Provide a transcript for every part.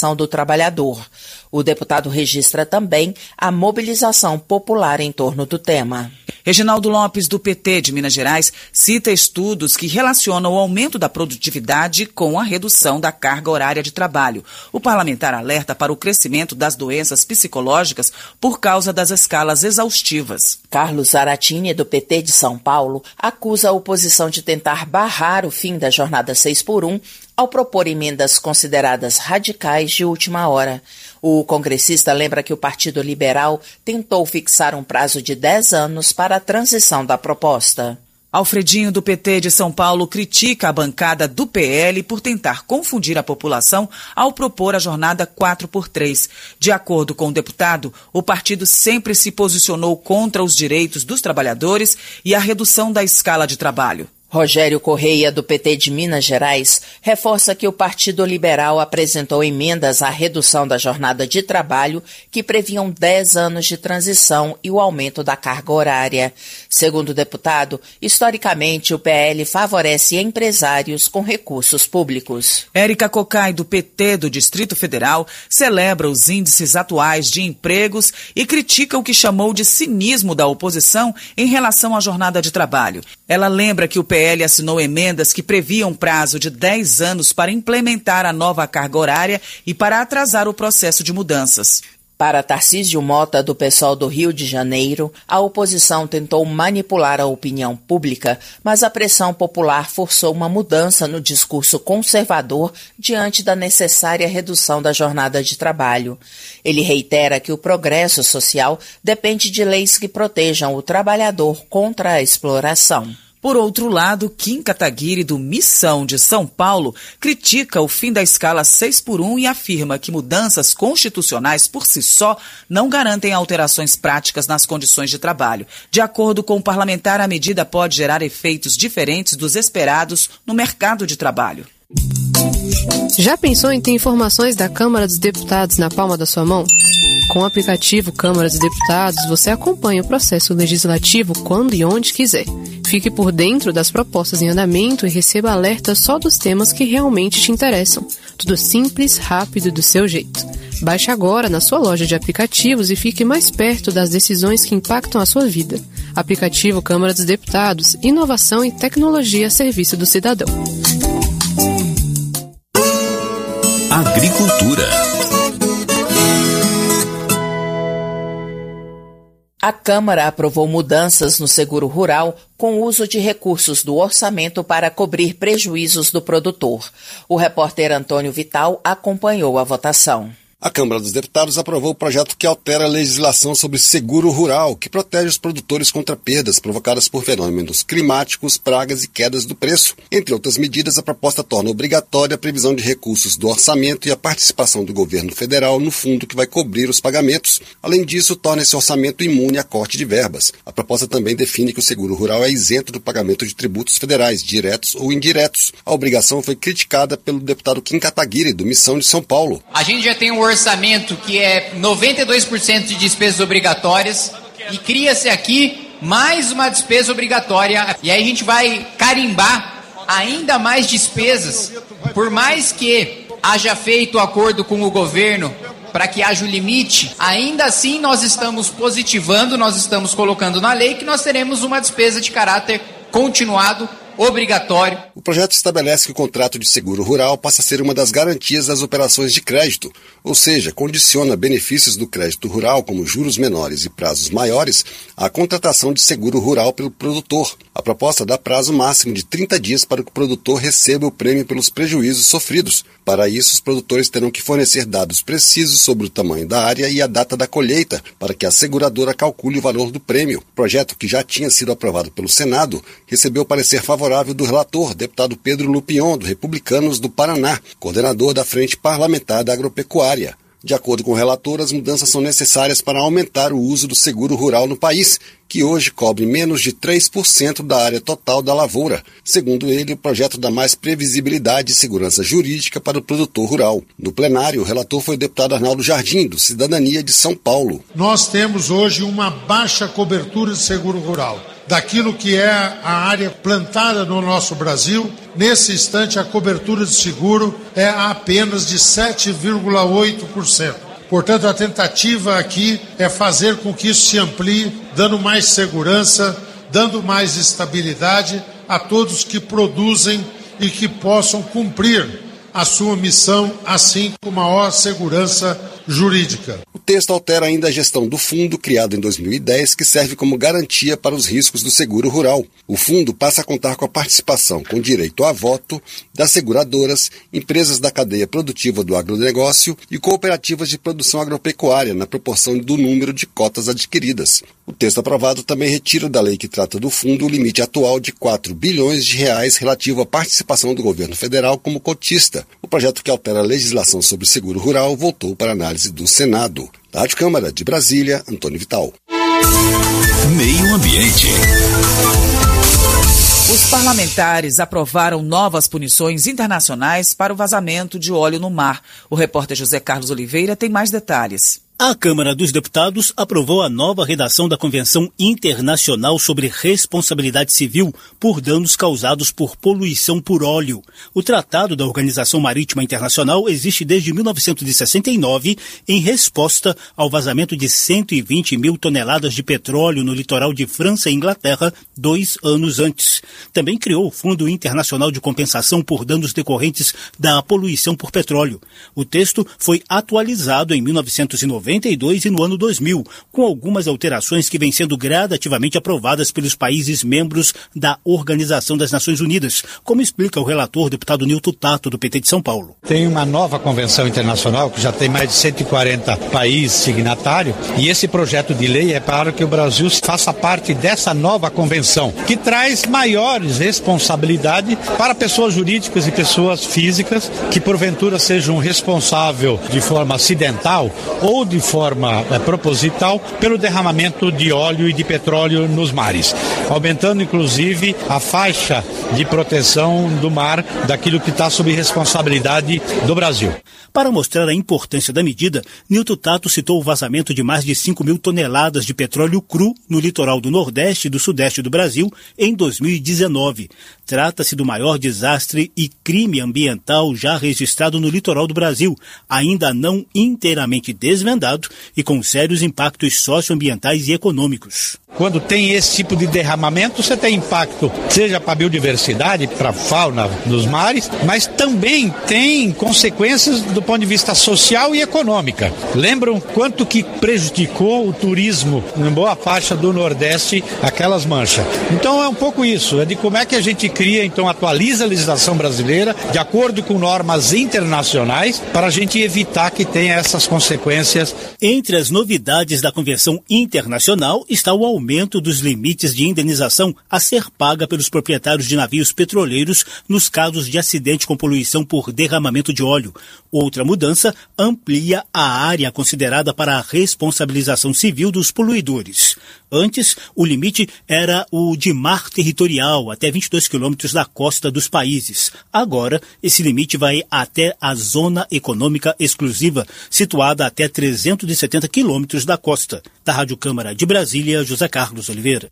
do trabalhador. O deputado registra também a mobilização popular em torno do tema. Reginaldo Lopes, do PT de Minas Gerais, cita estudos que relacionam o aumento da produtividade com a redução da carga horária de trabalho. O parlamentar alerta para o crescimento das doenças psicológicas por causa das escalas exaustivas. Carlos Zaratini, do PT de São Paulo, acusa a oposição de tentar barrar o fim da jornada 6x1 ao propor emendas consideradas radicais de última hora. O congressista lembra que o Partido Liberal tentou fixar um prazo de 10 anos para a transição da proposta. Alfredinho, do PT de São Paulo, critica a bancada do PL por tentar confundir a população ao propor a jornada 4x3. De acordo com o deputado, o partido sempre se posicionou contra os direitos dos trabalhadores e a redução da escala de trabalho. Rogério Correia, do PT de Minas Gerais, reforça que o Partido Liberal apresentou emendas à redução da jornada de trabalho que previam 10 anos de transição e o aumento da carga horária. Segundo o deputado, historicamente o PL favorece empresários com recursos públicos. Érica Cocai, do PT do Distrito Federal, celebra os índices atuais de empregos e critica o que chamou de cinismo da oposição em relação à jornada de trabalho. Ela lembra que o PL assinou emendas que previam prazo de 10 anos para implementar a nova carga horária e para atrasar o processo de mudanças. Para Tarcísio Mota, do PSOL do Rio de Janeiro, a oposição tentou manipular a opinião pública, mas a pressão popular forçou uma mudança no discurso conservador diante da necessária redução da jornada de trabalho. Ele reitera que o progresso social depende de leis que protejam o trabalhador contra a exploração. Por outro lado, Kim Kataguiri, do Missão de São Paulo, critica o fim da escala 6x1 e afirma que mudanças constitucionais por si só não garantem alterações práticas nas condições de trabalho. De acordo com o parlamentar, a medida pode gerar efeitos diferentes dos esperados no mercado de trabalho. Já pensou em ter informações da Câmara dos Deputados na palma da sua mão? Com o aplicativo Câmara dos Deputados, você acompanha o processo legislativo quando e onde quiser. Fique por dentro das propostas em andamento e receba alertas só dos temas que realmente te interessam. Tudo simples, rápido e do seu jeito. Baixe agora na sua loja de aplicativos e fique mais perto das decisões que impactam a sua vida. Aplicativo Câmara dos Deputados, inovação e tecnologia a serviço do cidadão. Agricultura. A Câmara aprovou mudanças no seguro rural com o uso de recursos do orçamento para cobrir prejuízos do produtor. O repórter Antônio Vital acompanhou a votação. A Câmara dos Deputados aprovou o projeto que altera a legislação sobre seguro rural, que protege os produtores contra perdas provocadas por fenômenos climáticos, pragas e quedas do preço. Entre outras medidas, a proposta torna obrigatória a previsão de recursos do orçamento e a participação do governo federal no fundo que vai cobrir os pagamentos. Além disso, torna esse orçamento imune a corte de verbas. A proposta também define que o seguro rural é isento do pagamento de tributos federais, diretos ou indiretos. A obrigação foi criticada pelo deputado Kim Kataguiri, do Missão de São Paulo. A gente já tem um orçamento que é 92% de despesas obrigatórias e cria-se aqui mais uma despesa obrigatória e aí a gente vai carimbar ainda mais despesas, por mais que haja feito acordo com o governo para que haja o limite, ainda assim nós estamos positivando, nós estamos colocando na lei que nós teremos uma despesa de caráter continuado, obrigatório. O projeto estabelece que o contrato de seguro rural passa a ser uma das garantias das operações de crédito, ou seja, condiciona benefícios do crédito rural, como juros menores e prazos maiores, à contratação de seguro rural pelo produtor. A proposta dá prazo máximo de 30 dias para que o produtor receba o prêmio pelos prejuízos sofridos. Para isso, os produtores terão que fornecer dados precisos sobre o tamanho da área e a data da colheita, para que a seguradora calcule o valor do prêmio. O projeto, que já tinha sido aprovado pelo Senado, recebeu parecer favorável do relator, deputado Pedro Lupion, do Republicanos do Paraná, coordenador da Frente Parlamentar da Agropecuária. De acordo com o relator, as mudanças são necessárias para aumentar o uso do seguro rural no país, que hoje cobre menos de 3% da área total da lavoura. Segundo ele, o projeto dá mais previsibilidade e segurança jurídica para o produtor rural. No plenário, o relator foi o deputado Arnaldo Jardim, do Cidadania de São Paulo. Nós temos hoje uma baixa cobertura de seguro rural. daquilo que é a área plantada no nosso Brasil. Nesse instante, a cobertura de seguro é apenas de 7,8%. Portanto, a tentativa aqui é fazer com que isso se amplie, dando mais segurança, dando mais estabilidade a todos que produzem e que possam cumprir a sua missão, assim com maior segurança jurídica. O texto altera ainda a gestão do fundo criado em 2010, que serve como garantia para os riscos do seguro rural. O fundo passa a contar com a participação com direito a voto das seguradoras, empresas da cadeia produtiva do agronegócio e cooperativas de produção agropecuária, na proporção do número de cotas adquiridas. O texto aprovado também retira da lei que trata do fundo o limite atual de R$4 bilhões relativo à participação do governo federal como cotista. O projeto que altera a legislação sobre seguro rural voltou para análise do Senado. Da Rádio Câmara de Brasília, Antônio Vital. Meio Ambiente. Os parlamentares aprovaram novas punições internacionais para o vazamento de óleo no mar. O repórter José Carlos Oliveira tem mais detalhes. A Câmara dos Deputados aprovou a nova redação da Convenção Internacional sobre Responsabilidade Civil por danos causados por poluição por óleo. O Tratado da Organização Marítima Internacional existe desde 1969 em resposta ao vazamento de 120 mil toneladas de petróleo no litoral de França e Inglaterra 2 anos antes. Também criou o Fundo Internacional de Compensação por Danos Decorrentes da Poluição por Petróleo. O texto foi atualizado em 1992 e no ano 2000, com algumas alterações que vêm sendo gradativamente aprovadas pelos países membros da Organização das Nações Unidas, como explica o relator, deputado Nilton Tato, do PT de São Paulo. Tem uma nova convenção internacional que já tem mais de 140 países signatários, e esse projeto de lei é para que o Brasil faça parte dessa nova convenção, que traz maiores responsabilidades para pessoas jurídicas e pessoas físicas que porventura sejam responsáveis de forma acidental ou de forma proposital pelo derramamento de óleo e de petróleo nos mares, aumentando inclusive a faixa de proteção do mar daquilo que está sob responsabilidade do Brasil. Para mostrar a importância da medida, Nilton Tato citou o vazamento de mais de 5 mil toneladas de petróleo cru no litoral do Nordeste e do Sudeste do Brasil em 2019. Trata-se do maior desastre e crime ambiental já registrado no litoral do Brasil, ainda não inteiramente desvendado e com sérios impactos socioambientais e econômicos. Quando tem esse tipo de derramamento, você tem impacto, seja para a biodiversidade, para a fauna dos mares, mas também tem consequências do ponto de vista social e econômica. Lembram quanto que prejudicou o turismo em boa faixa do Nordeste, aquelas manchas? Então é um pouco isso, é de como é que a gente cria, então atualiza a legislação brasileira de acordo com normas internacionais para a gente evitar que tenha essas consequências. Entre as novidades da Convenção Internacional está o aumento dos limites de indenização a ser paga pelos proprietários de navios petroleiros nos casos de acidente com poluição por derramamento de óleo. Outra mudança amplia a área considerada para a responsabilização civil dos poluidores. Antes, o limite era o de mar territorial, até 22 quilômetros da costa dos países. Agora, esse limite vai até a Zona Econômica Exclusiva, situada até 370 quilômetros da costa. Da Rádio Câmara de Brasília, José Carlos Oliveira.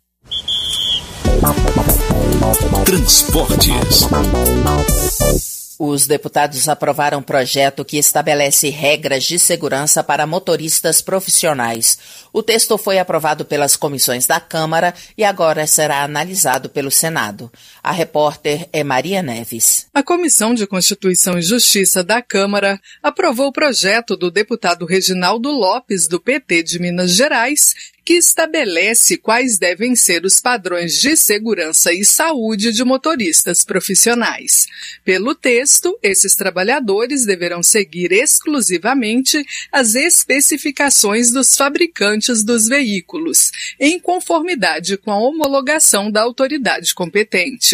Transportes. Os deputados aprovaram um projeto que estabelece regras de segurança para motoristas profissionais. O texto foi aprovado pelas comissões da Câmara e agora será analisado pelo Senado. A repórter é Maria Neves. A Comissão de Constituição e Justiça da Câmara aprovou o projeto do deputado Reginaldo Lopes, do PT de Minas Gerais, que estabelece quais devem ser os padrões de segurança e saúde de motoristas profissionais. Pelo texto, esses trabalhadores deverão seguir exclusivamente as especificações dos fabricantes dos veículos, em conformidade com a homologação da autoridade competente.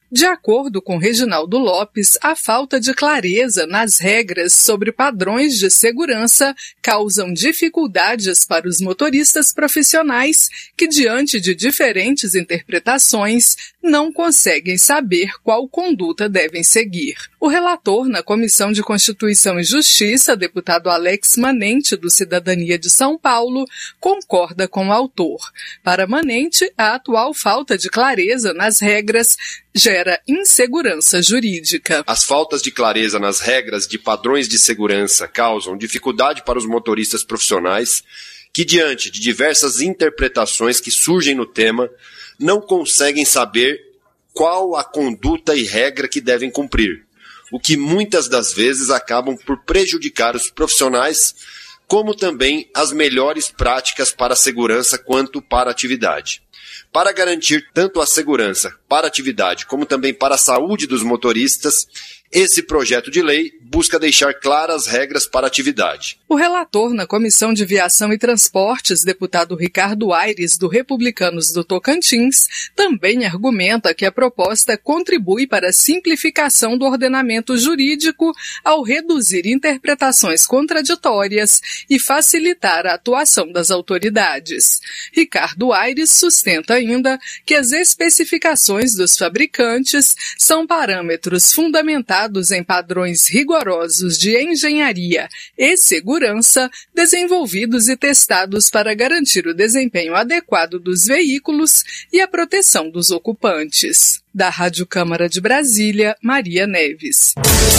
De acordo com Reginaldo Lopes, a falta de clareza nas regras sobre padrões de segurança causam dificuldades para os motoristas profissionais que, diante de diferentes interpretações, não conseguem saber qual conduta devem seguir. O relator na Comissão de Constituição e Justiça, deputado Alex Manente, do Cidadania de São Paulo, concorda com o autor. Para Manente, a atual falta de clareza nas regras gera insegurança jurídica. As faltas de clareza nas regras de padrões de segurança causam dificuldade para os motoristas profissionais que, diante de diversas interpretações que surgem no tema, não conseguem saber qual a conduta e regra que devem cumprir, o que muitas das vezes acabam por prejudicar os profissionais, como também as melhores práticas para a segurança quanto para a atividade. Para garantir tanto a segurança para a atividade como também para a saúde dos motoristas, esse projeto de lei busca deixar claras regras para a atividade. O relator na Comissão de Viação e Transportes, deputado Ricardo Aires, do Republicanos do Tocantins, também argumenta que a proposta contribui para a simplificação do ordenamento jurídico ao reduzir interpretações contraditórias e facilitar a atuação das autoridades. Ricardo Aires sustenta ainda que as especificações dos fabricantes são parâmetros fundamentados em padrões rigorosos de engenharia e segurança, desenvolvidos e testados para garantir o desempenho adequado dos veículos e a proteção dos ocupantes. Da Rádio Câmara de Brasília, Maria Neves.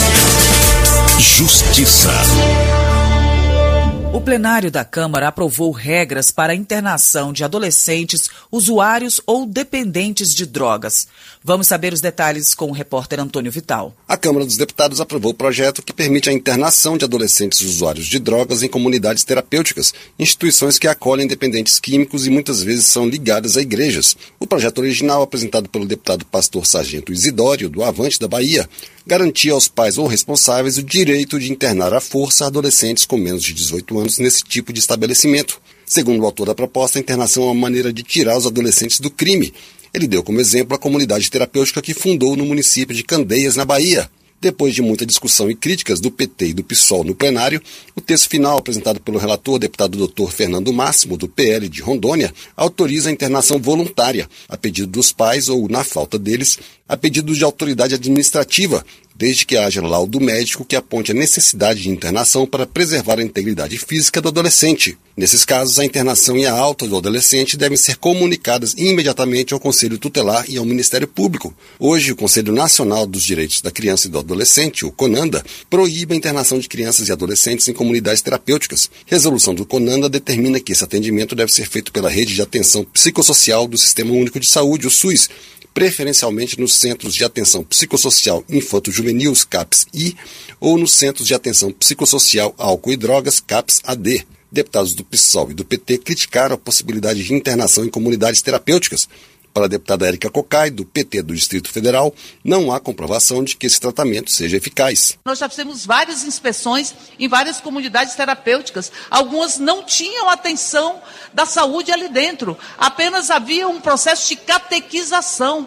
Justiça. O plenário da Câmara aprovou regras para a internação de adolescentes usuários ou dependentes de drogas. Vamos saber os detalhes com o repórter Antônio Vital. A Câmara dos Deputados aprovou o projeto que permite a internação de adolescentes usuários de drogas em comunidades terapêuticas, instituições que acolhem dependentes químicos e muitas vezes são ligadas a igrejas. O projeto original, apresentado pelo deputado pastor Sargento Isidório, do Avante da Bahia, garantia aos pais ou responsáveis o direito de internar à força adolescentes com menos de 18 anos nesse tipo de estabelecimento. Segundo o autor da proposta, a internação é uma maneira de tirar os adolescentes do crime. Ele deu como exemplo a comunidade terapêutica que fundou no município de Candeias, na Bahia. Depois de muita discussão e críticas do PT e do PSOL no plenário, o texto final apresentado pelo relator, deputado Dr. Fernando Máximo, do PL de Rondônia, autoriza a internação voluntária, a pedido dos pais ou, na falta deles, a pedido de autoridade administrativa, desde que haja laudo médico que aponte a necessidade de internação para preservar a integridade física do adolescente. Nesses casos, a internação e a alta do adolescente devem ser comunicadas imediatamente ao Conselho Tutelar e ao Ministério Público. Hoje, o Conselho Nacional dos Direitos da Criança e do Adolescente, o CONANDA, proíbe a internação de crianças e adolescentes em comunidades terapêuticas. Resolução do CONANDA determina que esse atendimento deve ser feito pela Rede de Atenção Psicossocial do Sistema Único de Saúde, o SUS, preferencialmente nos Centros de Atenção Psicossocial Infanto-Juvenil, CAPS-I, ou nos Centros de Atenção Psicossocial Álcool e Drogas, CAPS-AD. Deputados do PSOL e do PT criticaram a possibilidade de internação em comunidades terapêuticas. Para a deputada Érica Cocai, do PT do Distrito Federal, não há comprovação de que esse tratamento seja eficaz. Nós já fizemos várias inspeções em várias comunidades terapêuticas. Algumas não tinham atenção da saúde ali dentro. Apenas havia um processo de catequização,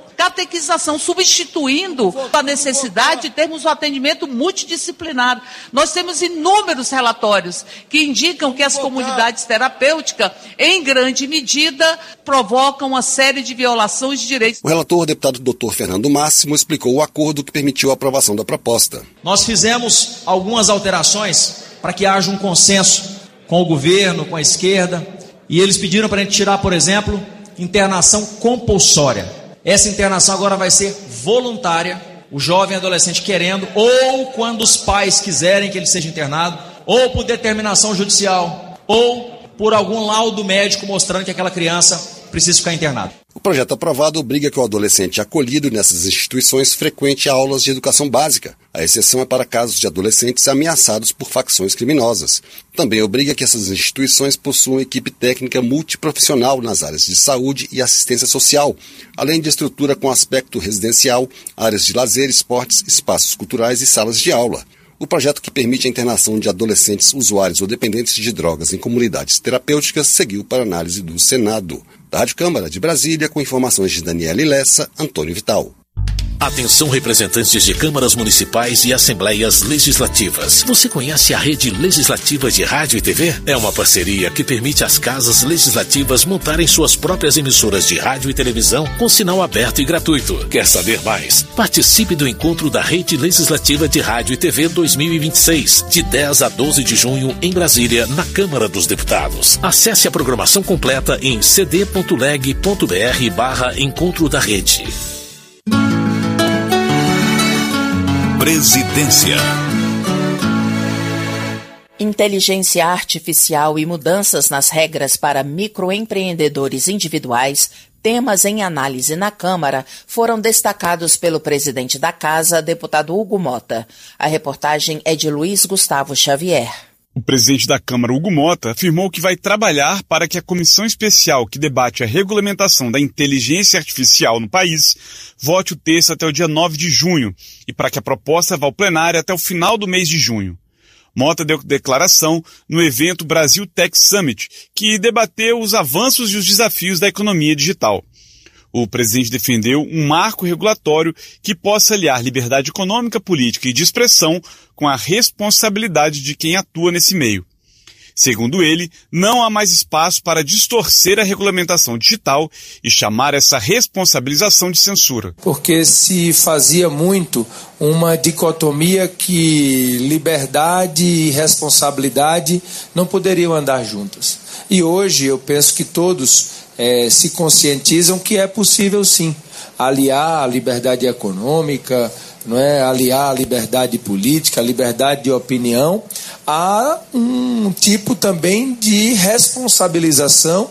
substituindo a necessidade de termos um atendimento multidisciplinar. Nós temos inúmeros relatórios que indicam que as comunidades terapêuticas, em grande medida, provocam uma série de violações de direitos. O relator, o deputado Dr. Fernando Máximo, explicou o acordo que permitiu a aprovação da proposta. Nós fizemos algumas alterações para que haja um consenso com o governo, com a esquerda, e eles pediram para a gente tirar, por exemplo, internação compulsória. Essa internação agora vai ser voluntária, o jovem adolescente querendo, ou quando os pais quiserem que ele seja internado, ou por determinação judicial, ou por algum laudo médico mostrando que aquela criança precisa ficar internada. O projeto aprovado obriga que o adolescente acolhido nessas instituições frequente aulas de educação básica. A exceção é para casos de adolescentes ameaçados por facções criminosas. Também obriga que essas instituições possuam equipe técnica multiprofissional nas áreas de saúde e assistência social, além de estrutura com aspecto residencial, áreas de lazer, esportes, espaços culturais e salas de aula. O projeto que permite a internação de adolescentes usuários ou dependentes de drogas em comunidades terapêuticas seguiu para análise do Senado. Da Rádio Câmara de Brasília, com informações de Daniela Lessa, Antônio Vital. Atenção, representantes de câmaras municipais e assembleias legislativas. Você conhece a Rede Legislativa de Rádio e TV? É uma parceria que permite às casas legislativas montarem suas próprias emissoras de rádio e televisão com sinal aberto e gratuito. Quer saber mais? Participe do encontro da Rede Legislativa de Rádio e TV 2026, de 10 a 12 de junho em Brasília, na Câmara dos Deputados. Acesse a programação completa em cd.leg.br/Encontro da Rede. Presidência. Inteligência artificial e mudanças nas regras para microempreendedores individuais, temas em análise na Câmara, foram destacados pelo presidente da Casa, deputado Hugo Mota. A reportagem é de Luiz Gustavo Xavier. O presidente da Câmara, Hugo Mota, afirmou que vai trabalhar para que a comissão especial que debate a regulamentação da inteligência artificial no país vote o texto até o dia 9 de junho e para que a proposta vá ao plenário até o final do mês de junho. Mota deu declaração no evento Brasil Tech Summit, que debateu os avanços e os desafios da economia digital. O presidente defendeu um marco regulatório que possa aliar liberdade econômica, política e de expressão com a responsabilidade de quem atua nesse meio. Segundo ele, não há mais espaço para distorcer a regulamentação digital e chamar essa responsabilização de censura. Porque se fazia muito uma dicotomia que liberdade e responsabilidade não poderiam andar juntas. E hoje eu penso que todos se conscientizam que é possível sim aliar a liberdade econômica, não é? Aliar a liberdade política, a liberdade de opinião, a um tipo também de responsabilização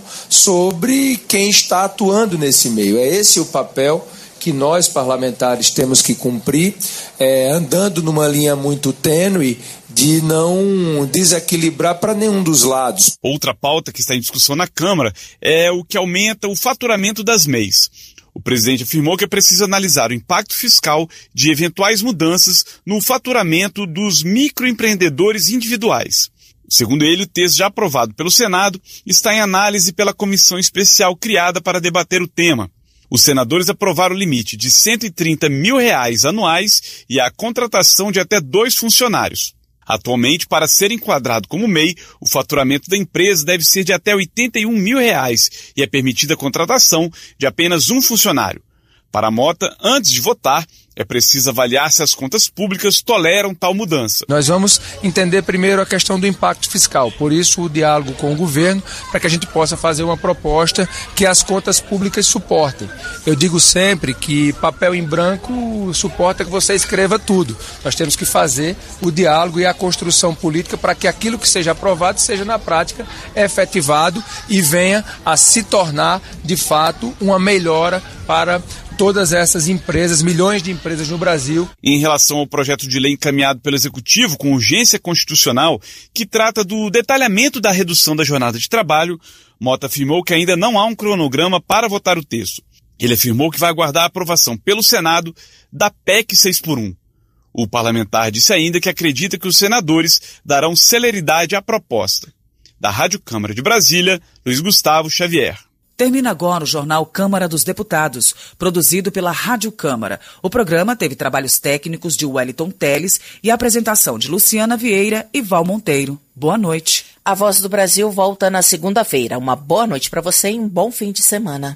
sobre quem está atuando nesse meio. É esse o papel que nós parlamentares temos que cumprir, andando numa linha muito tênue de não desequilibrar para nenhum dos lados. Outra pauta que está em discussão na Câmara é o que aumenta o faturamento das MEIs. O presidente afirmou que é preciso analisar o impacto fiscal de eventuais mudanças no faturamento dos microempreendedores individuais. Segundo ele, o texto já aprovado pelo Senado está em análise pela comissão especial criada para debater o tema. Os senadores aprovaram o limite de R$ 130 mil anuais e a contratação de até 2 funcionários. Atualmente, para ser enquadrado como MEI, o faturamento da empresa deve ser de até R$ 81 mil e é permitida a contratação de apenas um funcionário. Para a Mota, antes de votar, é preciso avaliar se as contas públicas toleram tal mudança. Nós vamos entender primeiro a questão do impacto fiscal, por isso o diálogo com o governo, para que a gente possa fazer uma proposta que as contas públicas suportem. Eu digo sempre que papel em branco suporta que você escreva tudo. Nós temos que fazer o diálogo e a construção política para que aquilo que seja aprovado seja na prática efetivado e venha a se tornar, de fato, uma melhora para todas essas empresas, milhões de empresas no Brasil. Em relação ao projeto de lei encaminhado pelo Executivo com urgência constitucional, que trata do detalhamento da redução da jornada de trabalho, Mota afirmou que ainda não há um cronograma para votar o texto. Ele afirmou que vai aguardar a aprovação pelo Senado da PEC 6x1. O parlamentar disse ainda que acredita que os senadores darão celeridade à proposta. Da Rádio Câmara de Brasília, Luiz Gustavo Xavier. Termina agora o jornal Câmara dos Deputados, produzido pela Rádio Câmara. O programa teve trabalhos técnicos de Wellington Teles e a apresentação de Luciana Vieira e Val Monteiro. Boa noite. A Voz do Brasil volta na segunda-feira. Uma boa noite para você e um bom fim de semana.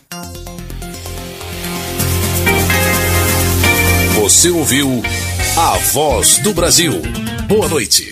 Você ouviu A Voz do Brasil. Boa noite.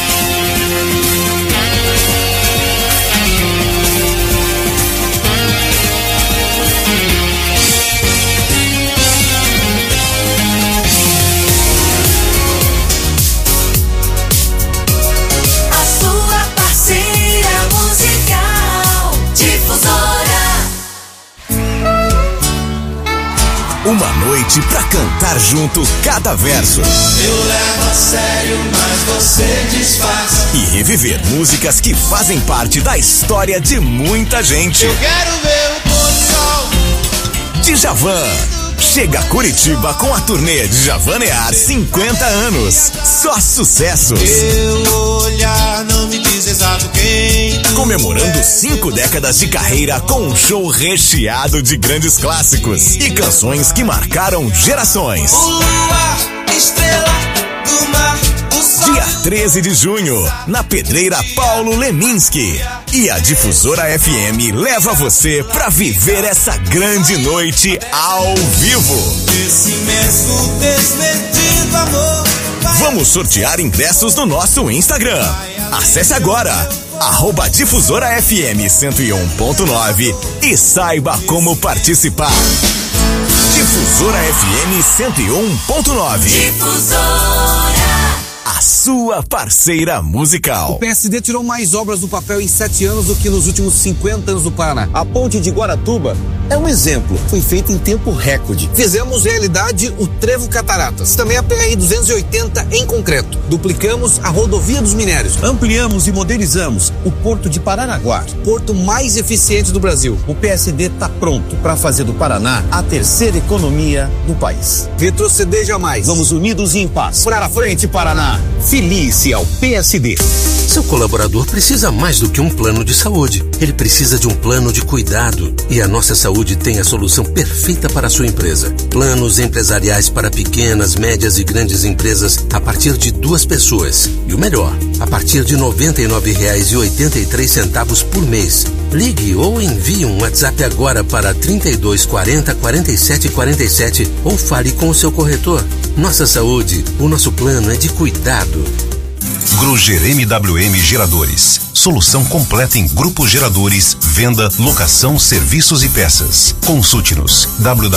Uma noite pra cantar junto cada verso. Eu levo a sério, mas você disfarça. E reviver músicas que fazem parte da história de muita gente. Eu quero ver o pôr do sol. Djavan. Chega a Curitiba com a turnê Djavanear 50 anos. Só sucessos. Teu olhar não me diz exato quem tu comemorando 5 décadas de carreira com um show recheado de grandes clássicos e canções que marcaram gerações. O luar, estrela do mar, o sol. Dia 13 de junho, na Pedreira Paulo Leminski. E a Difusora FM leva você pra viver essa grande noite ao vivo. Esse imenso desmedido amor. Vamos sortear ingressos no nosso Instagram. Acesse agora, @Difusora FM 101.9 e saiba como participar. Difusora FM 101.9. Difusora. A sua parceira musical. O PSD tirou mais obras do papel em 7 anos do que nos últimos 50 anos do Paraná. A ponte de Guaratuba é um exemplo. Foi feita em tempo recorde. Fizemos realidade o Trevo Cataratas. Também a PR-280 em concreto. Duplicamos a rodovia dos minérios. Ampliamos e modernizamos o Porto de Paranaguá. Porto mais eficiente do Brasil. O PSD está pronto para fazer do Paraná a terceira economia do país. Retroceder jamais. Vamos unidos e em paz. Para a frente, Paraná. Filie-se ao PSD. Seu colaborador precisa mais do que um plano de saúde. Ele precisa de um plano de cuidado. E a Nossa Saúde tem a solução perfeita para a sua empresa. Planos empresariais para pequenas, médias e grandes empresas a partir de 2 pessoas. E o melhor, a partir de R$ 99,83 por mês. Ligue ou envie um WhatsApp agora para 32 40 47 47 ou fale com o seu corretor. Nossa Saúde, o nosso plano é de cuidado. Gruger MWM Geradores. Solução completa em grupos geradores, venda, locação, serviços e peças. Consulte-nos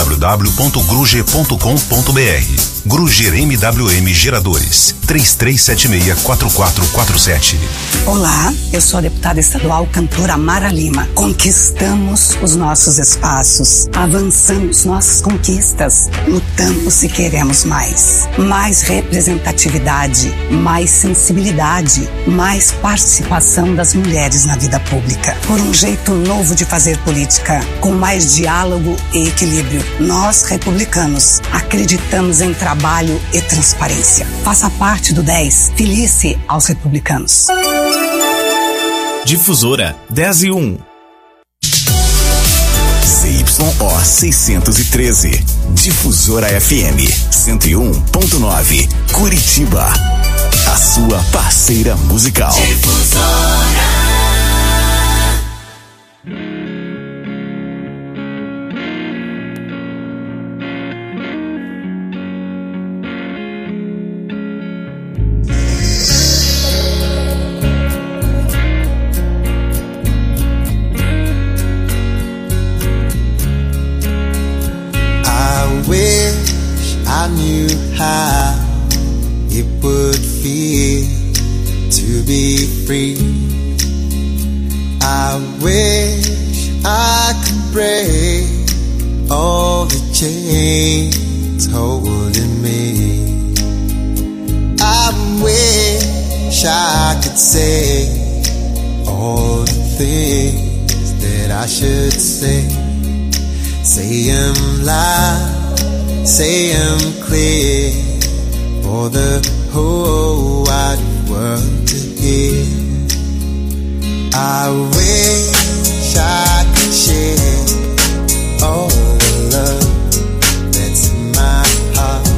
www.gruger.com.br. Gruger MWM Geradores. 3376-4447. Olá, eu sou a deputada estadual cantora Mara Lima. Conquistamos os nossos espaços, avançamos nossas conquistas, lutamos e queremos mais. Mais representatividade, mais sensibilidade, mais participação das mulheres na vida pública. Por um jeito novo de fazer política, com mais diálogo e equilíbrio. Nós, republicanos, acreditamos em trabalho e transparência. Faça parte do 10. Filie-se aos republicanos. Difusora 10 e 1. CYO 613. Difusora FM 101.9. Curitiba. A sua parceira musical. Difusora. I knew how it would feel to be free. I wish I could break all the chains holding me. I wish I could say all the things that I should say. Say 'em loud, say 'em clear, for the whole wide world to hear. I wish I could share all the love that's in my heart.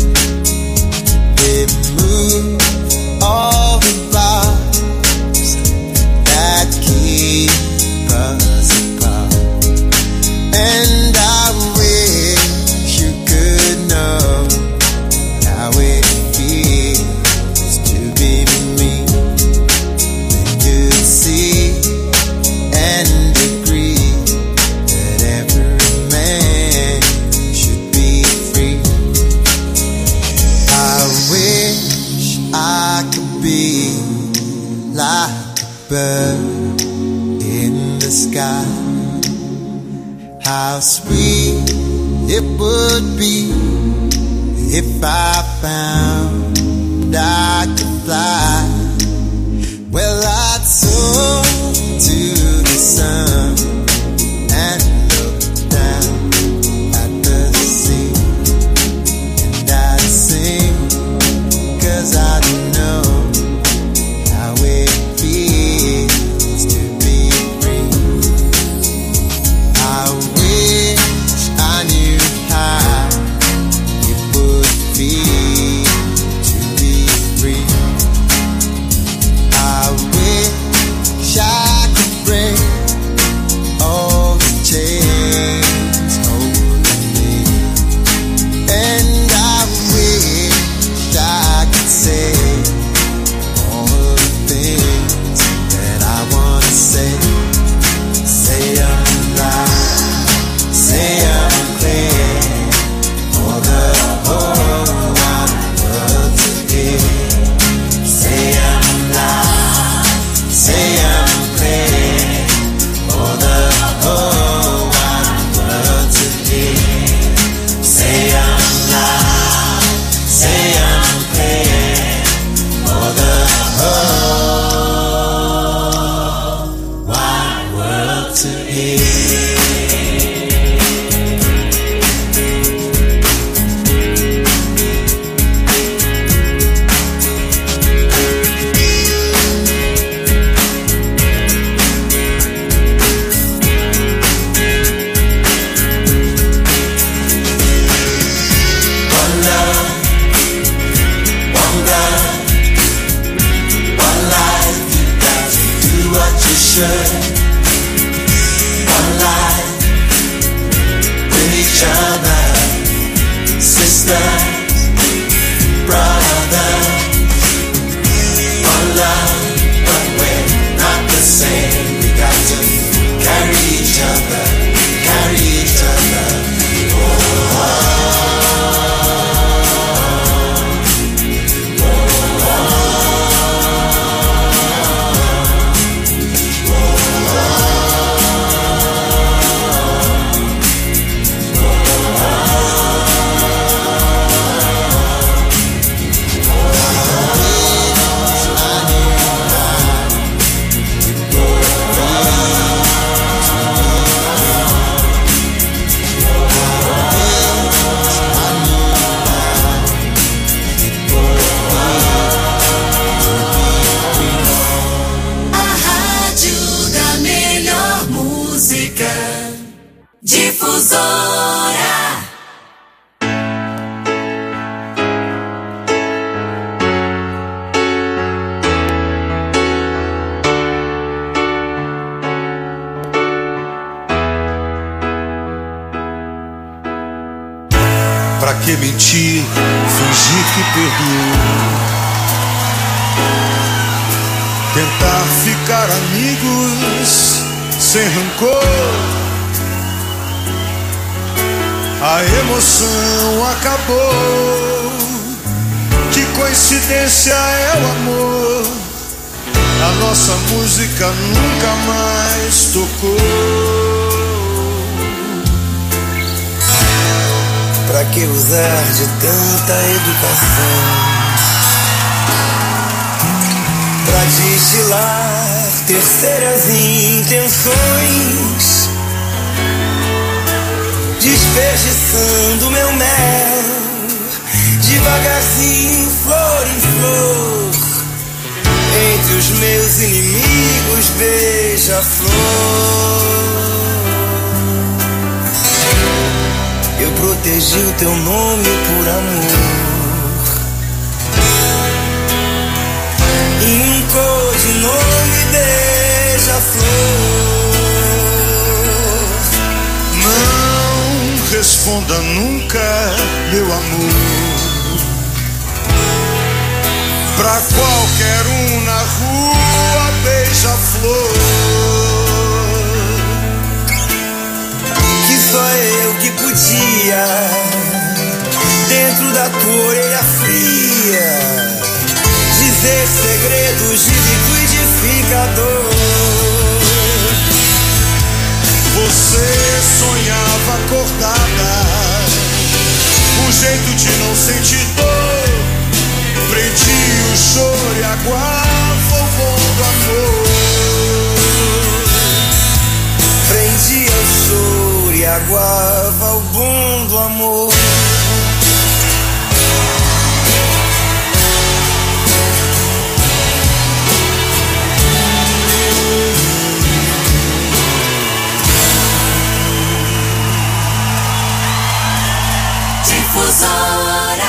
Remove all the bars that keep us apart. And I wish you could know how it feels to be me. Then you'd see and agree that every man should be free. I wish I could be like a bird in the sky. How sweet it would be if I found I could fly. Well, I'd soar to the sun and look down at the sea, and I'd sing, 'cause I know how it feels to be what you should. One life with each other, sisters, brothers. One love, but we're not the same. We got to carry each other, carry each other. Difusora. Pra que mentir, fingir que perdoou? Tentar ficar amigos sem rancor. A emoção acabou. Que coincidência é o amor. A nossa música nunca mais tocou. Pra que usar de tanta educação? Pra destilar terceiras intenções, desperdiçando meu mel, devagarzinho, flor em flor. Entre os meus inimigos, beija-flor. Eu protegi o teu nome por amor, e um codinome, beija-flor. Não responda nunca, meu amor, pra qualquer um na rua, beija-flor. Que só eu que podia, dentro da tua orelha fria, dizer segredos de liquidificador. Você sonhava acordada, um jeito de não sentir dor. Prendia o choro e aguava o bom do amor. Prendia o choro e aguava o bom do amor. Difusora.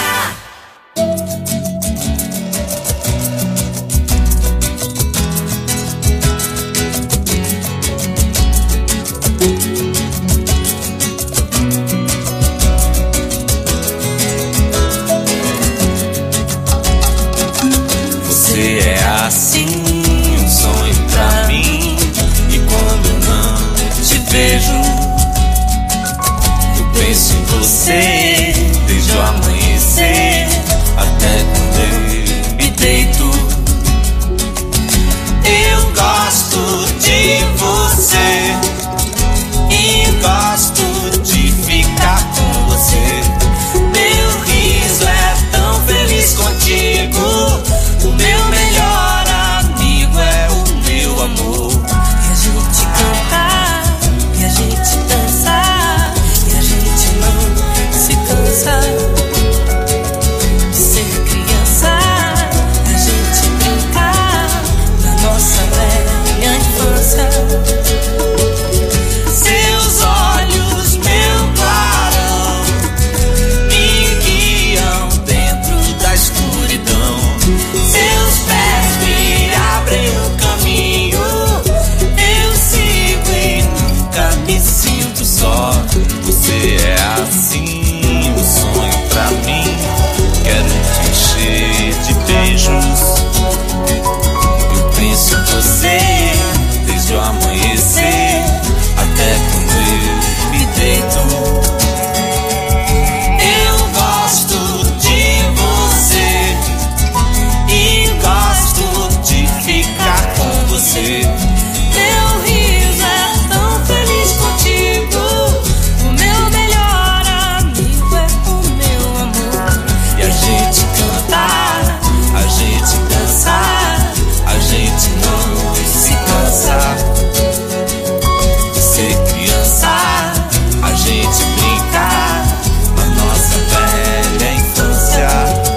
você. Meu riso é tão feliz contigo. O meu melhor amigo é o meu amor. E a gente cantar, a gente dançar, a gente não se cansar de ser criança, a gente brincar na nossa velha infância.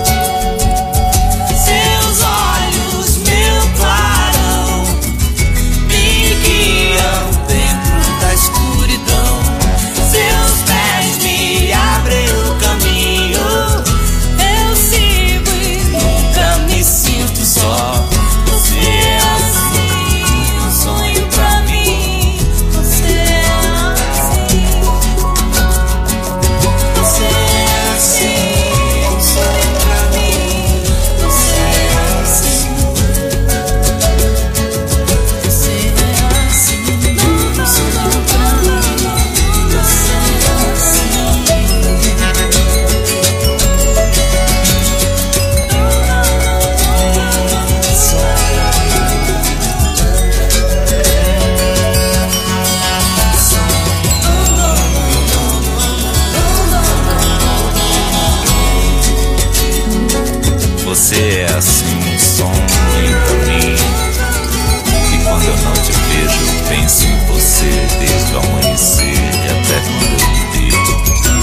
Seus olhos, meu clarão, me guiam dentro da escuridão. Seus pés me abrem o caminho. Eu sigo e nunca me sinto só. Você é assim, um sonho pra mim. Você é assim. Você é assim, um sonho pra mim. Você é assim. Você é assim, um sonho pra mim. Você é Você é assim um sonho pra mim. E quando eu não te vejo, eu penso em você desde o amanhecer e até quando eu me deito.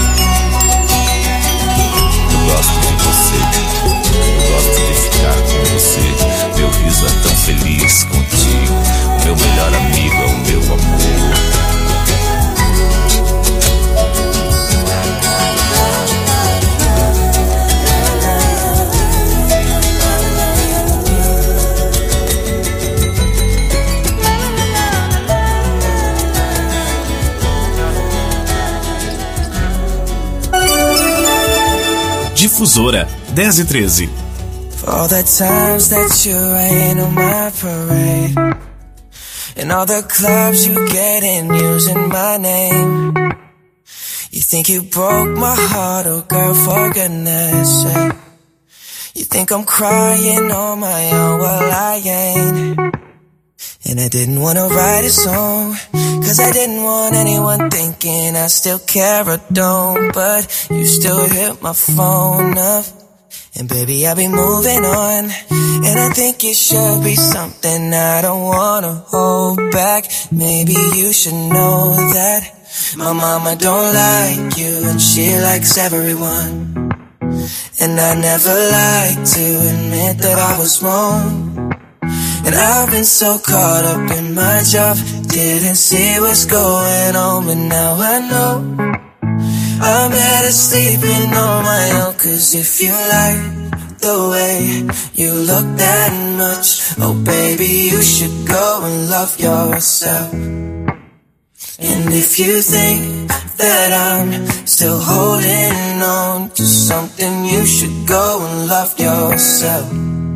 Eu gosto de você, eu gosto de ficar com você. Meu riso é tão feliz contigo. O meu melhor amigo é o meu amor. Difusora 10 e 13. For all the times that you rain on my parade, and all the clubs you get in using my name. You think you broke my heart, oh girl, for goodness sake. You think I'm crying on my own, well I ain't. And I didn't wanna write a song, cause I didn't want anyone thinking I still care or don't. But you still hit my phone up, and baby I'll be moving on. And I think it should be something I don't wanna hold back. Maybe you should know that my mama don't like you, and she likes everyone. And I never like to admit that I was wrong. And I've been so caught up in my job, didn't see what's going on, but now I know I'm better sleeping on my own. Cause if you like the way you look that much, oh baby, you should go and love yourself. And if you think that I'm still holding on to something, you should go and love yourself.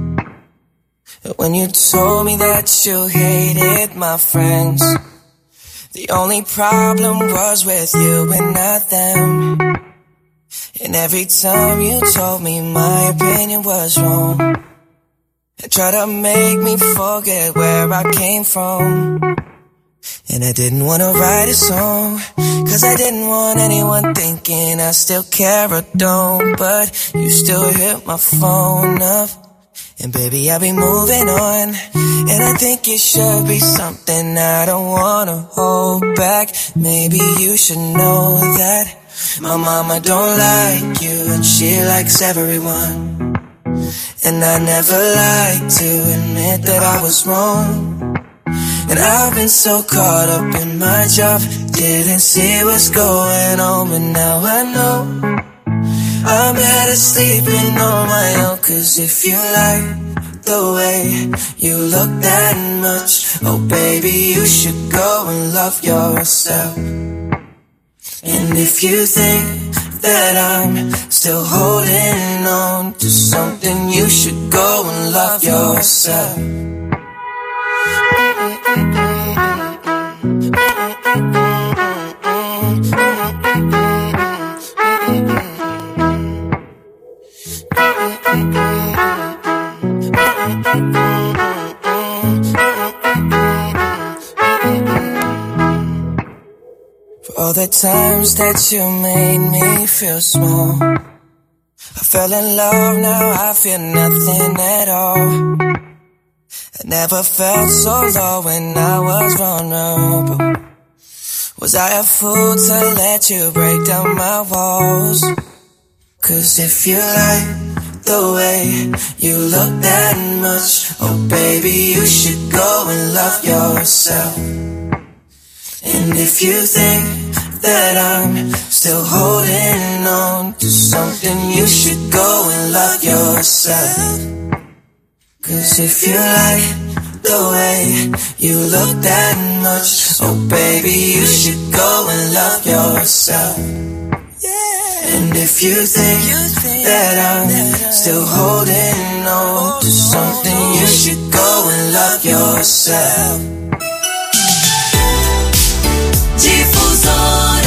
When you told me that you hated my friends, the only problem was with you and not them. And every time you told me my opinion was wrong, and tried to make me forget where I came from. And I didn't wanna write a song, cause I didn't want anyone thinking I still care or don't. But you still hit my phone up, and baby, I'll be moving on. And I think it should be something I don't wanna hold back. Maybe you should know that my mama don't like you, and she likes everyone. And I never like to admit that I was wrong. And I've been so caught up in my job, didn't see what's going on, but now I know I'm better sleeping on my own. Cause if you like the way you look that much, oh baby, you should go and love yourself. And if you think that I'm still holding on to something, you should go and love yourself. all the times that you made me feel small. I fell in love, now I feel nothing at all. I never felt so low when I was vulnerable. Was I a fool to let you break down my walls? 'Cause if you like the way you look that much, oh baby, you should go and love yourself. And if you think that I'm still holding on to something, you should go and love yourself. 'Cause if you like the way you look that much, oh baby, you should go and love yourself. And if you think that I'm still holding on to something, you should go and love yourself. Difusora.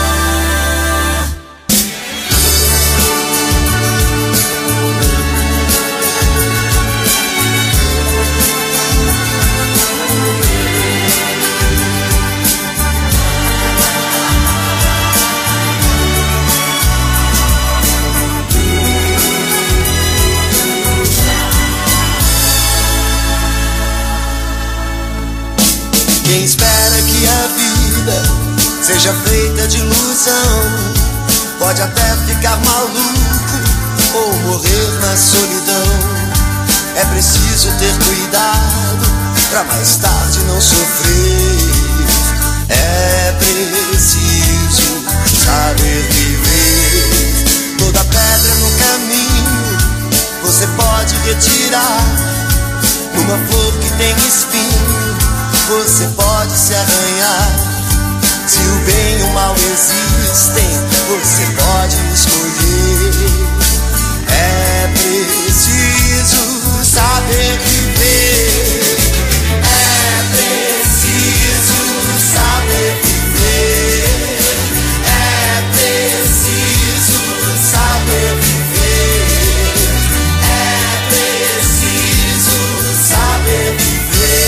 Quem espera que a vida seja feita de ilusão pode até ficar maluco ou morrer na solidão. É preciso ter cuidado pra mais tarde não sofrer. É preciso saber viver. Toda pedra no caminho você pode retirar. Uma flor que tem espinho você pode se arranhar. Se o bem e o mal existem, você pode escolher. É preciso saber viver. É preciso saber viver. É preciso saber viver. É preciso saber viver.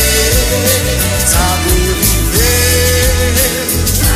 Saber viver.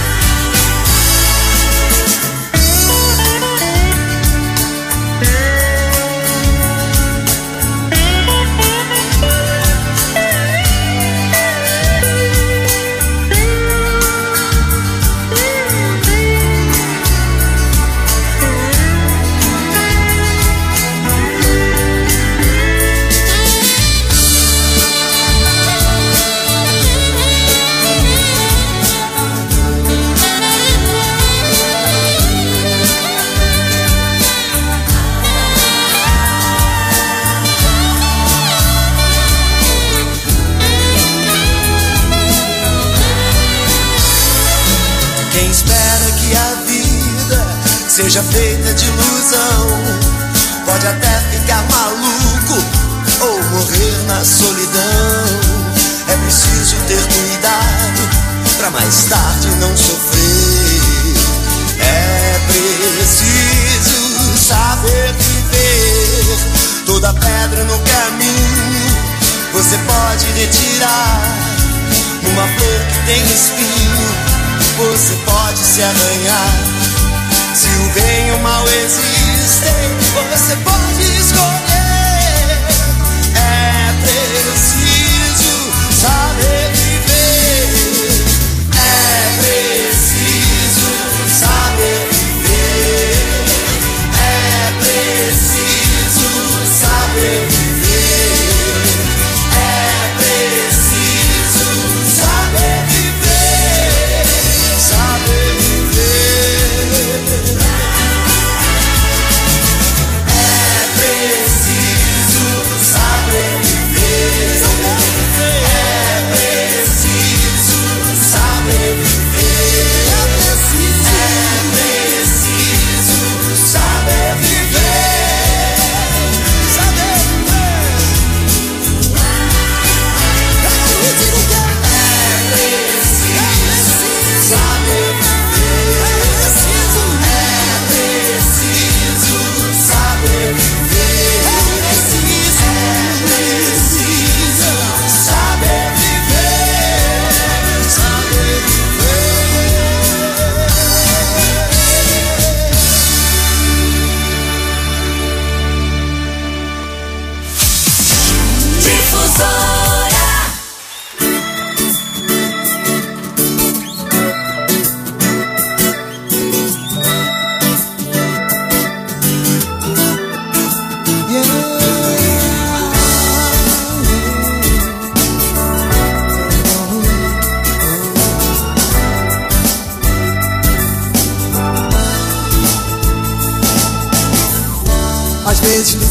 Seja feita de ilusão, pode até ficar maluco ou morrer na solidão. É preciso ter cuidado pra mais tarde não sofrer. É preciso saber viver. Toda pedra no caminho você pode retirar. Numa flor que tem espinho você pode se arranhar. Se o bem e o mal existem, você pode escolher. É preciso saber viver. É preciso saber viver. É preciso saber viver. É preciso saber viver. Saber viver. É preciso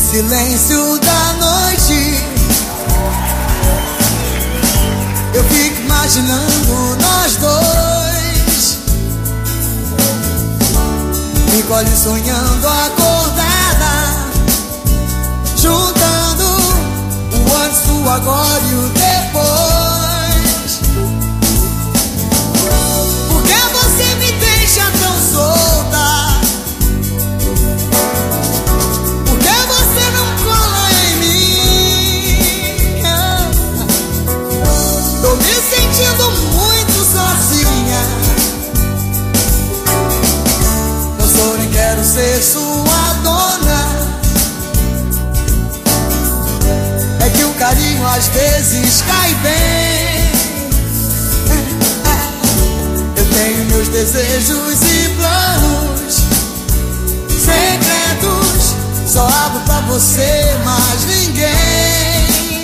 silêncio da noite, eu fico imaginando nós dois. Me colhe sonhando acordada, juntando o antes, o agora e o depois. Por que você me deixa tão solta? Por que você não cola em mim? Tô me sentindo muito sozinha. Não sou nem quero ser sua dona. É que o carinho às vezes cai bem. Eu tenho meus desejos e planos secretos, só abro pra você, mas ninguém.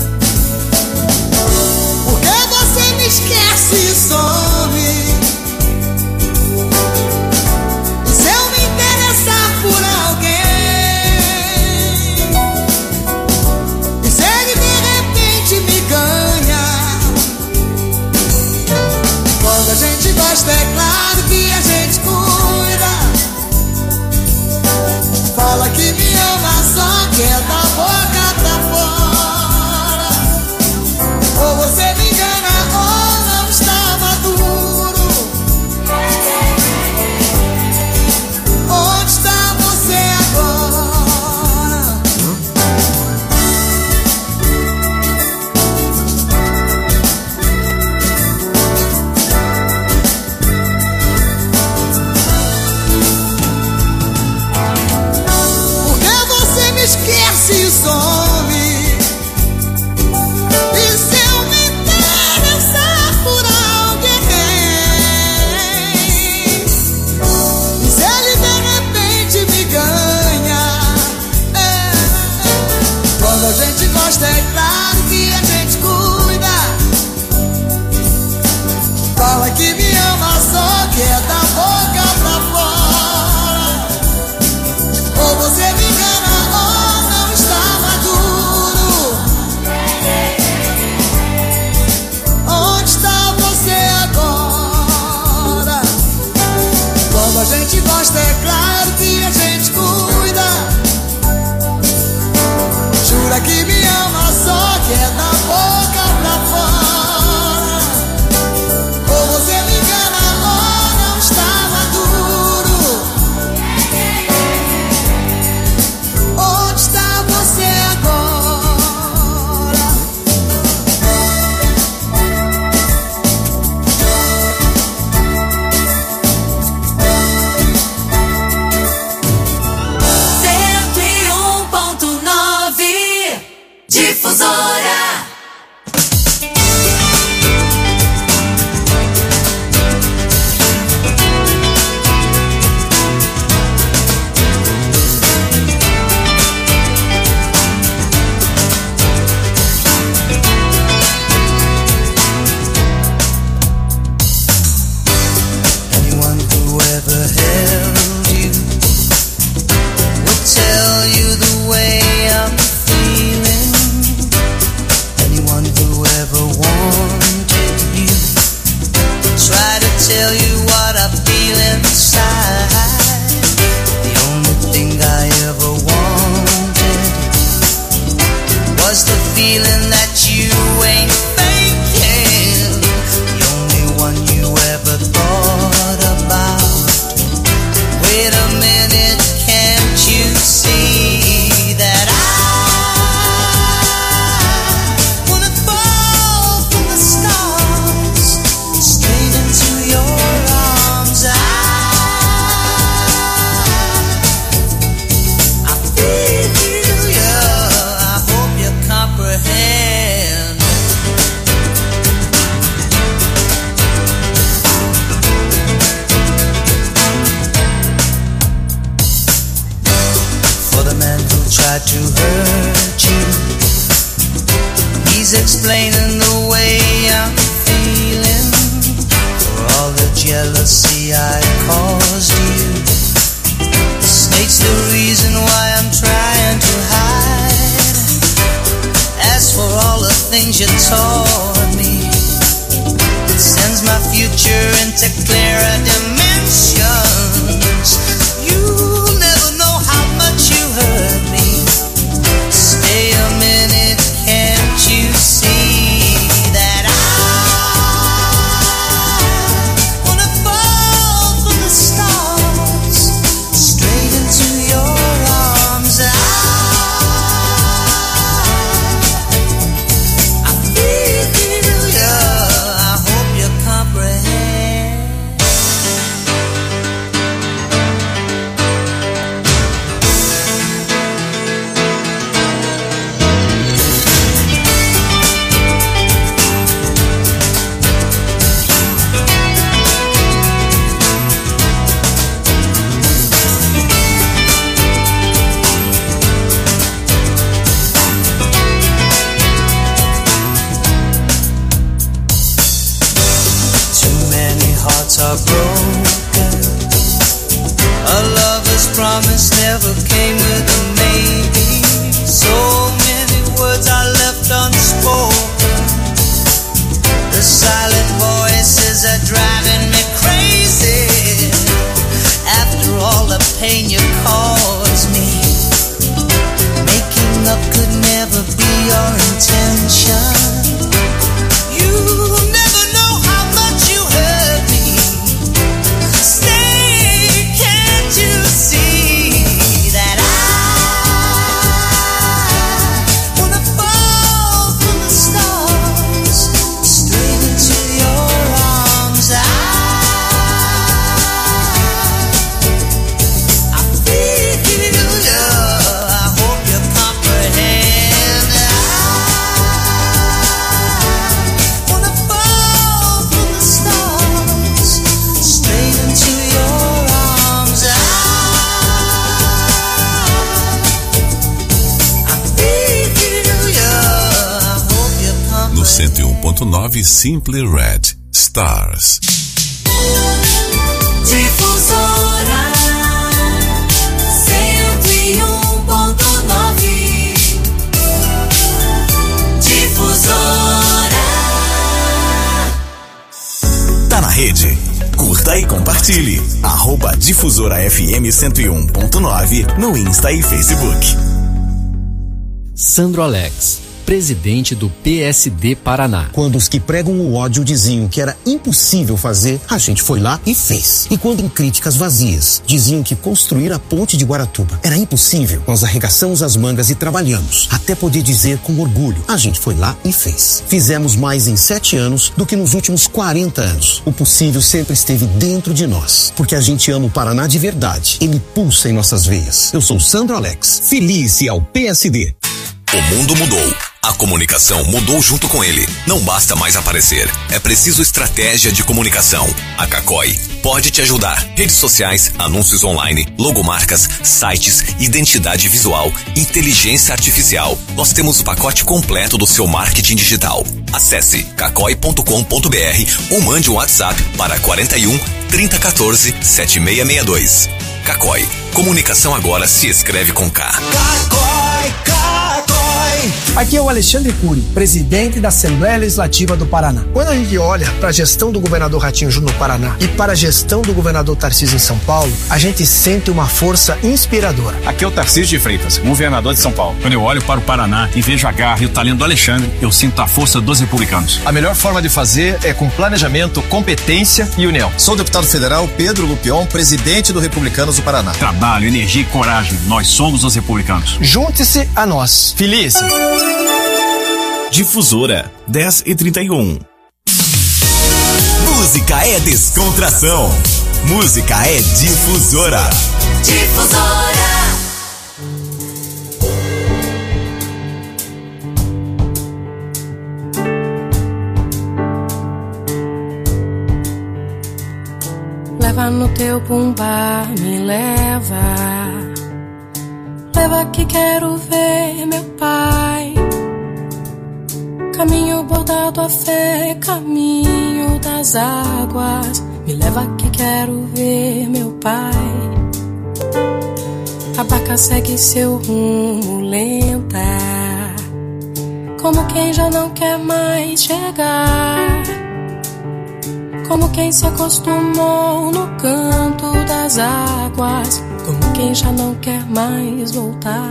Por que você me esquece e some? E se eu me interessar por alguém? E se ele de repente me ganha? Quando a gente gosta é claro que a gente cuida. Fala que me ama, só que é da boca pra fora. Ou você me engana ou não está maduro. Onde está você agora? Por que você me esquece e some? E se eu me interessar por alguém? E se ele de repente me ganha? Quando a gente gosta é claro que a gente cuida. Fala que me ama, só que é da boca pra fora. Ou você me engana ou não está maduro. Onde está você agora? Quando a gente gosta é claro que a gente cuida. Jura que me ama, só que é da boca pra fora. Ou você me engana ou não está maduro. Onde está você agora? Difusora. Anyone who ever held you would tell you the way I'm feeling. Anyone who ever wanted you try to tell you what I feel inside. The only thing I ever wanted was the feeling that you ain't faking. The only one you ever thought about. Wait a minute, can't you see that I wanna fall from the stars straight into your arms? I feel you, I hope you comprehend. For the man who tried to hurt you, he's explaining the way I'm feeling. For all the jealousy I caused you, the snake's the reason why I'm trying to hide. things you taught me. It sends my future into clearer dimensions. You'll never know how much you hurt me. Stay a minute, can't you see that I wanna fall from the stars straight into your arms? I feel you, I hope you comprehend. Too many hearts are broken. A lover's promise never came with a maybe. So many words are left unspoken. The silent voices are driving me crazy. After all the pain you caused me, making up could never be your intention. You never know how much you hurt me. Stay, can't you see that I wanna fall from the stars straight into your arms? I feel you, I hope you comprehend. I wanna fall from the stars straight into your arms. I feel you, I hope you No comprehend. 101.9 Simple Red Stars. Difusora 101.9. Difusora. Tá na rede? Curta e compartilhe. @Difusora FM 101.9 no Insta e Facebook. Sandro Alex, presidente do PSD Paraná. Quando os que pregam o ódio diziam que era impossível fazer, a gente foi lá e fez. E quando em críticas vazias diziam que construir a ponte de Guaratuba era impossível, nós arregaçamos as mangas e trabalhamos, até poder dizer com orgulho, a gente foi lá e fez. Fizemos mais em 7 anos do que nos últimos 40 anos. O possível sempre esteve dentro de nós, porque a gente ama o Paraná de verdade. Ele pulsa em nossas veias. Eu sou Sandro Alex. Feliz ao PSD. O mundo mudou. A comunicação mudou junto com ele. Não basta mais aparecer. É preciso estratégia de comunicação. A Cacói pode te ajudar. Redes sociais, anúncios online, logomarcas, sites, identidade visual, inteligência artificial. Nós temos o pacote completo do seu marketing digital. Acesse cacói.com.br ou mande um WhatsApp para 41 3014 7662. Cacói. Comunicação agora se escreve com K. Aqui é o Alexandre Cury, presidente da Assembleia Legislativa do Paraná. Quando a gente olha para a gestão do governador Ratinho Júnior no Paraná e para a gestão do governador Tarcísio em São Paulo, a gente sente uma força inspiradora. Aqui é o Tarcísio de Freitas, governador de São Paulo. Quando eu olho para o Paraná e vejo a garra e o talento do Alexandre, eu sinto a força dos republicanos. A melhor forma de fazer é com planejamento, competência e união. Sou o deputado federal Pedro Lupion, presidente do Republicanos do Paraná. Trabalho, energia e coragem, nós somos os republicanos. Junte-se a nós. Feliz! Difusora 10h31. Música é descontração. Música é difusora. Difusora. Leva no teu bumbá, me leva. Leva que quero ver meu pai. Caminho bordado a fé, caminho das águas. Me leva que quero ver meu pai. A barca segue seu rumo lenta, como quem já não quer mais chegar, como quem se acostumou no canto das águas, como quem já não quer mais voltar.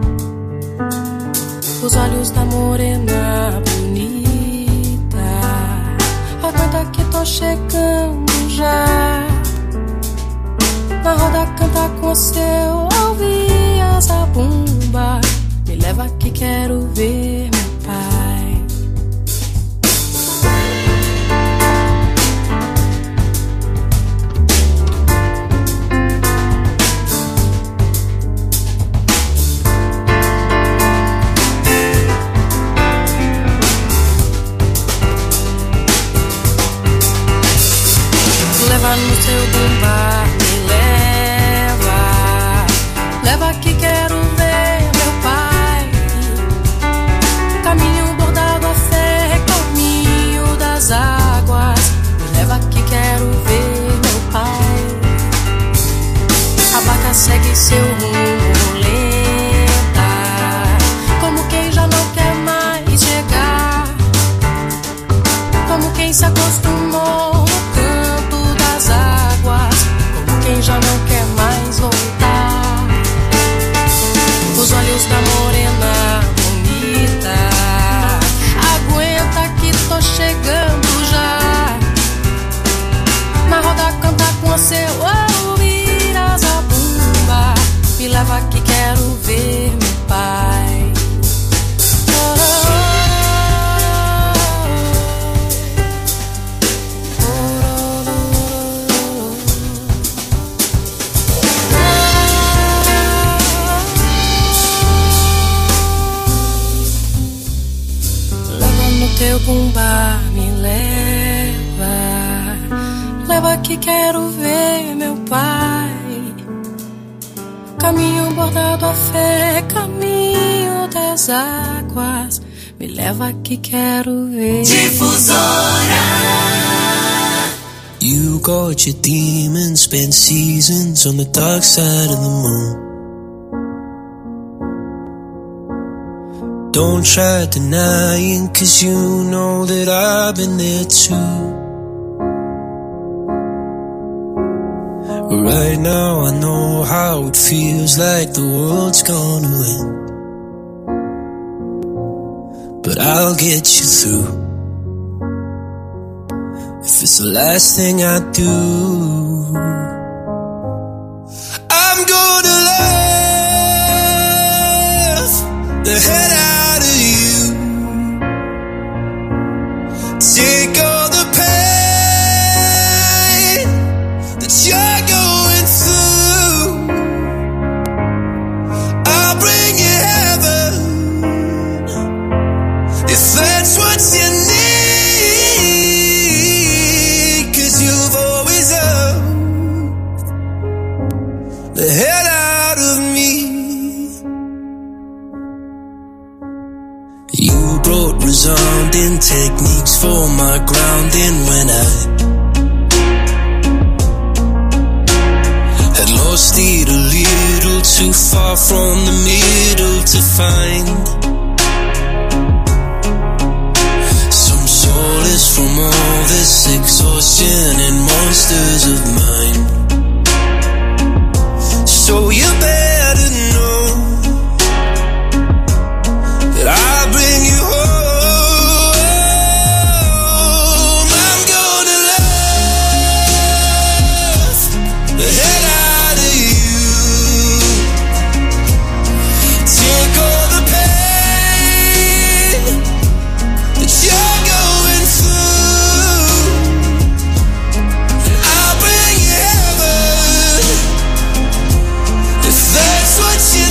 Os olhos da morena bonita, aguenta que tô chegando já. Na roda canta com seu ouvir a zabumba, me leva que quero ver meu pai. Leva no seu bumba, me leva, leva que quero ver meu pai. Caminho bordado a fé, caminho das águas, me leva que quero ver meu pai. A barca segue seu rumo lenta, como quem já não quer mais chegar, como quem se acostumou quem já não quer mais voltar. Os olhos da morena bonita, aguenta que tô chegando já. Na roda canta com seu ouvir a zabumba, me leva que quero ver meu pai. Teu bumba me leva, leva que quero ver meu pai. Caminho bordado a fé, caminho das águas, me leva que quero ver. Difusora. You got your demons, spent seasons on the dark side of the moon. Don't try denying, 'cause you know that I've been there too. Right now I know how it feels like the world's gonna end, but I'll get you through. If it's the last thing I do, I'm gonna laugh the head out. Take all the pain that you're going through. I'll bring you heaven if that's what you need, 'cause you've always loved the hell out of me. You brought resounding techniques for my grounding when I had lost it a little too far from the middle to find some solace from all this exhaustion and monsters of mine. So you better know that I bring you home. I'm gonna laugh the hell out of you. Take all the pain that you're going through. I'll bring you heaven if that's what you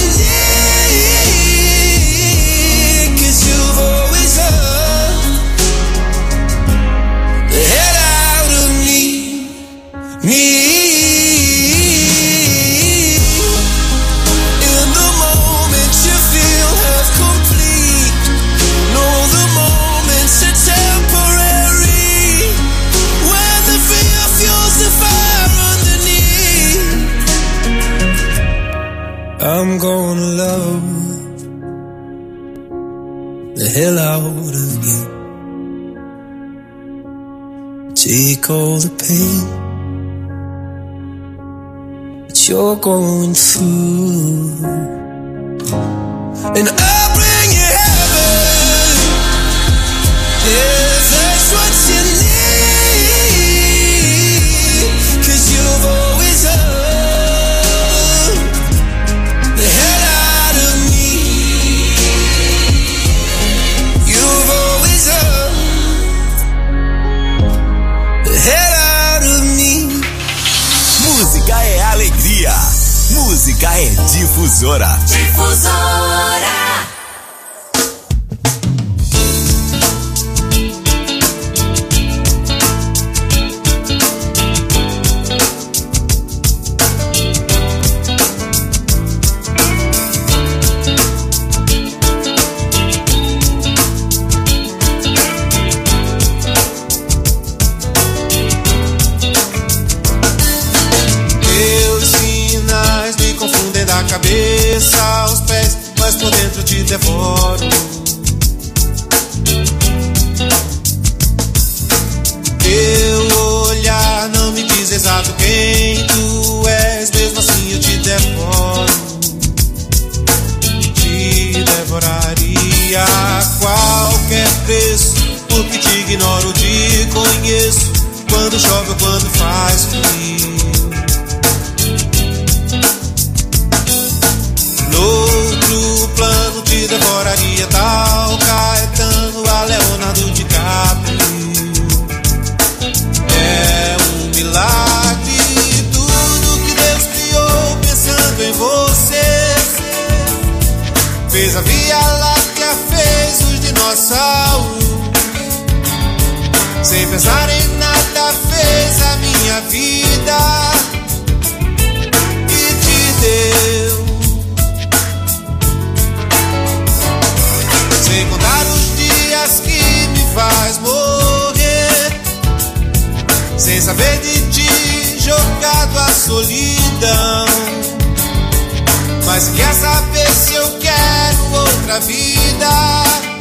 need, 'cause you've always loved the head out of me. In the moment you feel half complete, know the moments are temporary, when the fear fuels the fire underneath. I'm gonna love the hell out of me. Take all the pain that you're going through, and I'll bring you heaven. Yes, that's what you need, 'cause you've always hurt the hell out of me. You've always hurt the hell out of me. Música é alegria. Música é Difusora. Difusora. Cabeça aos pés, mas por dentro te devoro. Teu olhar não me diz exato quem tu és, mesmo assim eu te devoro. Te devoraria a qualquer preço, porque te ignoro, te conheço, quando chove ou quando faz frio. Noutro plano te devoraria tal Caetano a Leonardo DiCaprio. É um milagre tudo que Deus criou pensando em você. Fez a Via Láctea, fez os dinossauros. Sem pensar em nada fez a minha vida e te deu. Sem contar os dias que me faz morrer, sem saber de ti, jogado à solidão. Mas quer saber se eu quero outra vida?